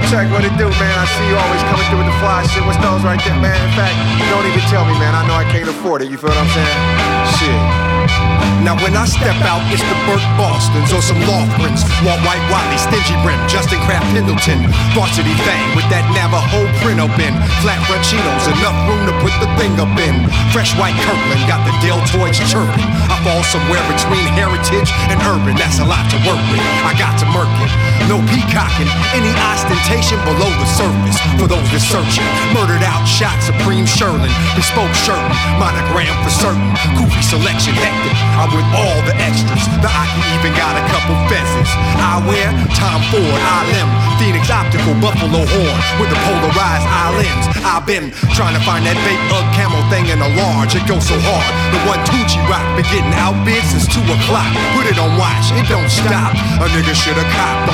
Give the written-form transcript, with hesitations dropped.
Check what it do, man. I see you always coming through with the fly shit. What's those right there, man? In fact, don't even tell me, man. I know I can't afford it. You feel what I'm saying? Shit. Now when I step out, it's the Burt Bostons or some Lofgrens. Walt White Wiley, Stingy Brim, Justin Kraft Pendleton. Varsity Thang with that Navajo print up in. Flat front Cheetos, enough room to put the thing up in. Fresh white Kirkland, got the deltoids chirping. I fall somewhere between heritage and urban. That's a lot to work with. I got to murk it. No peacocking, any ostentation below the surface. For those that searching, murdered out, shot Supreme Sherlin. Bespoke shirtin', monogram for certain. Goofy selection, hectic. I'm with all the extras. The Aki even got a couple fezzes. I wear Tom Ford, ILM, Phoenix Optical, Buffalo Horn with the polarized islands. I've been trying to find that fake Ugg camo thing in a large. It goes so hard. The one Tucci rock been getting outbid since 2 o'clock. Put it on watch, it don't stop. A nigga shoulda copped